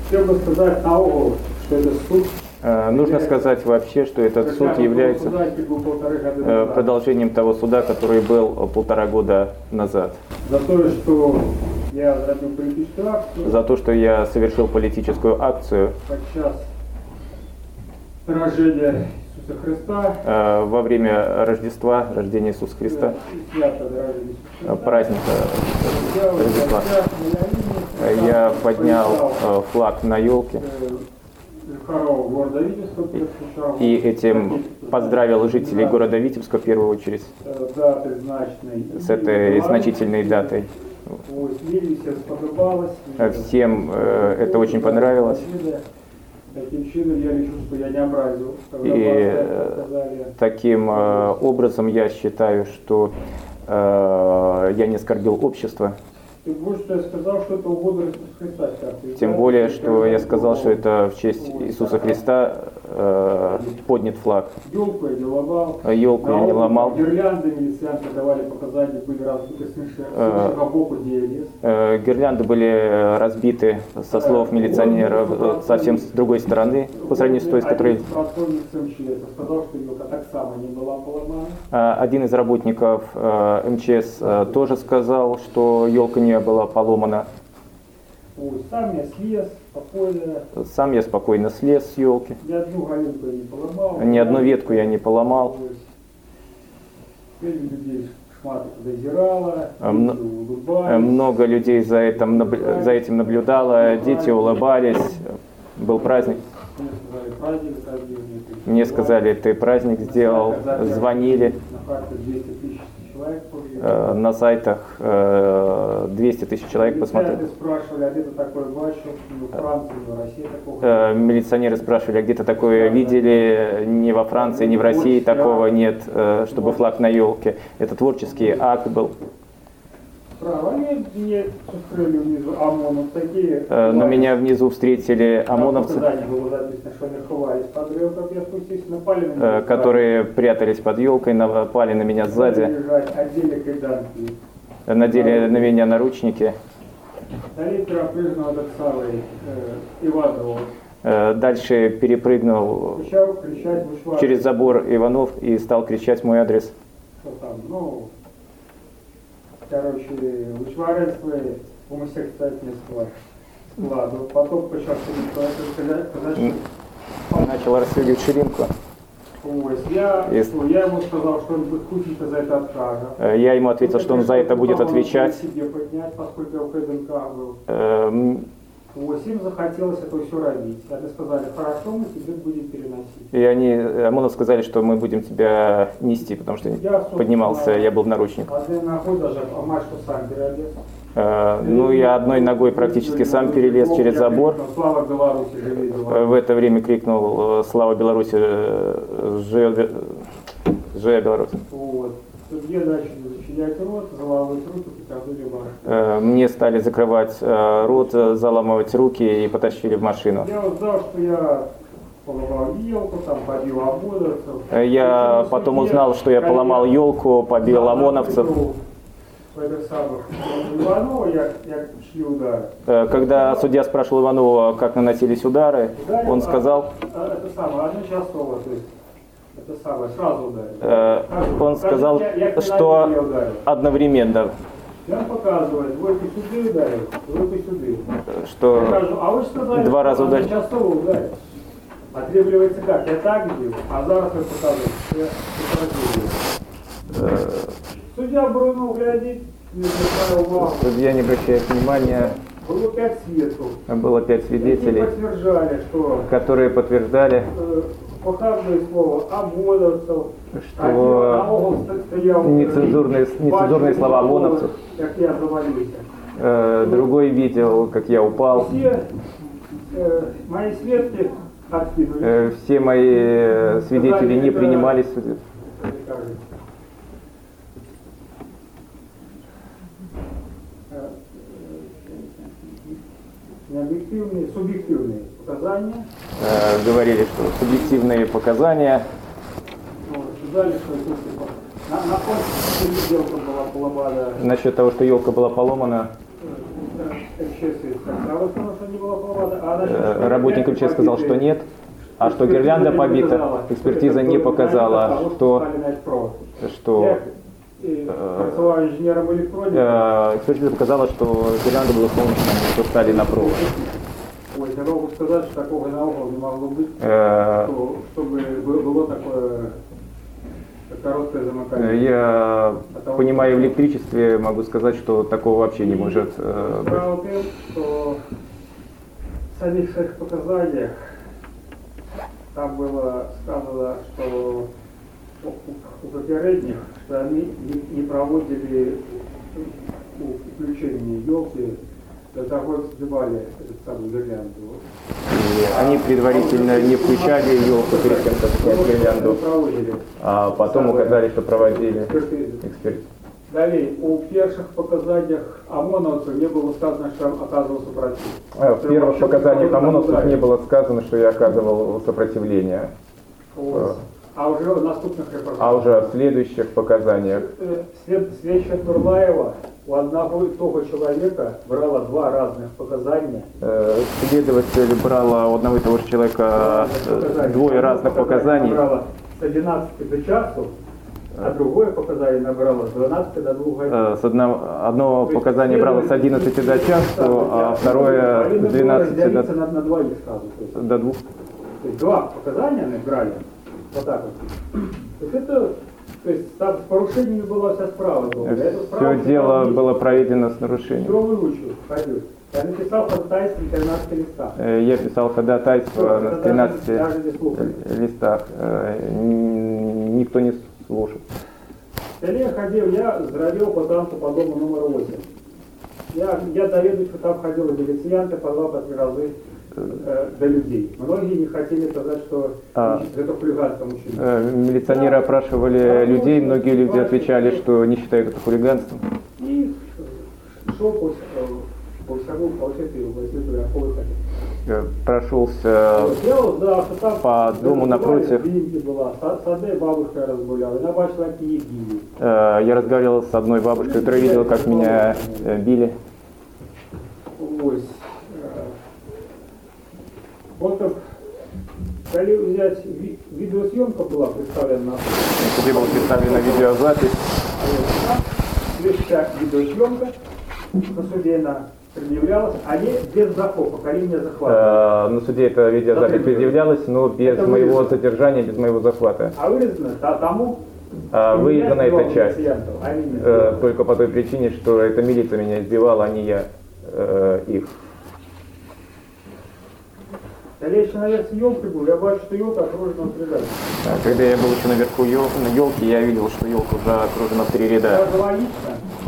Хотел бы сказать наогул, что этот суд Нужно сказать вообще, что этот суд является продолжением того суда, который был 1,5 года назад. За то, что я разработал политическую акцию. За то, что я совершил политическую акцию. Подчас рождения Иисуса Христа. Во время Рождества, рождения Иисуса Христа. Праздника Рождества. Я поднял флаг на елке. И этим поздравил жителей города Витебска в первую очередь с этой значительной датой. Всем это очень понравилось. И таким образом я считаю, что я не оскорбил общество. Тем более, что я сказал, что это в честь Иисуса Христа поднят флаг. Елку я не ломал. Гирлянды милиционеры давали показания, были разбиты с боку ДНС. Гирлянды были разбиты, со слов милиционеров, совсем с другой стороны, по сравнению с той, с которой... Один из работников МЧС тоже сказал, что елка не была поломана. Сам я слез спокойно. Сам я спокойно слез с елки. Ни одну галинку я не поломал. Ни одну ветку я не поломал. Людей шматы подозирало, много людей за этим наблюдало, дети улыбались. Был праздник. Мне сказали, ты праздник сделал, звонили. На сайтах 200 тысяч человек посмотрели. Милиционеры спрашивали, а где-то такое видели? Ни во Франции, ни в России такого нет, чтобы флаг на елке. Это творческий акт был. Но меня внизу встретили ОМОНовцы, которые прятались под елкой, напали на меня сзади, надели на меня наручники. Дальше перепрыгнул через забор Иванов и стал кричать мой адрес. Короче, вычваривство гомосексуального складу. Потом начал расследовать ширинку. Я ему сказал, что он будет кучить за это откажет. Я ему ответил, что он за это будет отвечать. Себе поднять, поскольку я в КДНК был. Им захотелось это все родить. Они сказали, хорошо, мы тебе будем переносить. И ОМОНов сказали, что мы будем тебя нести, потому что я поднимался, я был в наручниках. Одной ногой даже, сам перелез. Я одной ногой практически сам перелез через забор. Слава Беларуси, в это время крикнул «Слава Беларуси, живет Беларусь». Судья начали зачинять рот, заламывать руки, прикрыли машину. Мне стали закрывать рот, заламывать руки и потащили в машину. Я узнал, что я поломал елку, там побил ОМОНовцев. Я потом узнал, что я поломал елку, побил ОМОНовцев. Когда судья спрашивал Иванова, как наносились удары, он сказал... одночасово, то есть... сразу ударил. Он сказал, что одновременно. Я показываю, двойку сюда ударил, двойку сюда. Что я кажу, а вы сказали, 2 раза ударил. Одночасово ударил. Отребливается как? Я так бил, а зараз я показываю. Судья Бруно глядит, не обращая увагу. Судья не обращает внимания. Было 5 свидетелей. Было 5 свидетелей, которые подтверждали, похабное слово ОМОНовцев, что нецензурные слова ОМОНовцев. Как я завалился. Другой видел, как я упал. Все мои свидетели откинули. Все мои свидетели не принимались в суде. Объективные, субъективные показания. Говорили, что субъективные показания. Сказали, что елка была поломана. Насчет того, что елка была поломана. Работник МЧС сказал, что нет. А что гирлянда побита, экспертиза не показала, что экспертиза показала, что гирлянда была солнечная, что стали на провод. Ой, я могу сказать, что такого науков не могло быть, чтобы было такое короткое замыкание. Я, понимая в электричестве, могу сказать, что такого вообще не может быть. Справа в том, что в самих своих показаниях там было сказано, что у попередних, что они не проводили включение елки для того, как сбивали эту самую гирлянду. И они предварительно не включали елку перед тем, как снять гирлянду, а потом указали, что проводили экспертизу. Далее, у первых показаниях ОМОНовцев не было сказано, что оказывал сопротивление. В первых показаниях ОМОНовцев не было сказано, что я оказывал сопротивление. А уже в наступных репортажах. А уже в следующих показаниях. Следующая Нурлаева у одного и того человека брала два разных показания. Следователь брала у одного и того же человека двое разных показаний. Брала с 11 до часу, а другое показание набрала с 12 до 2 Одно показание брало с 11 до часу, а второе с 12 на двоих сразу, до 2. То есть два показания они брали. Вот так вот. То есть там с порушениями была вся справа. Все дело было проведено с нарушением. Все выучил, ходил. Я написал ходатайство на 13 листах. Я писал ходатайство на 13 листах. Никто не слушал. В селе ходил, я здравил по танку по дому номер 8. Я доведусь, что там ходили милициянты по 2-3 раза до людей. Многие не хотели сказать, что это хулиганство мужчин. Милиционеры опрашивали людей, многие люди отвечали, что не считают это хулиганством. И шел по всему, по всей прошелся по дому напротив. Бабушка разгуляла, я бачила, как ее били. Я разговаривал с одной бабушкой, которая видела, как меня били. Вот коли взять видеосъемка была представлена на суде, была представлена видеозапись. Следующая видеосъемка на суде она предъявлялась, а не без захвата, коли меня захватывали. На суде эта видеозапись предъявлялась, но без моего задержания, без моего захвата. А вырезано тому? Вырезана эта часть только по той причине, что эта милиция меня избивала, а не я их. Когда я еще наверх елки был, я бачу, что елка окружена в 3 ряда. Когда я был еще наверху елки, я видел, что елка уже окружена в 3 ряда. Это логично.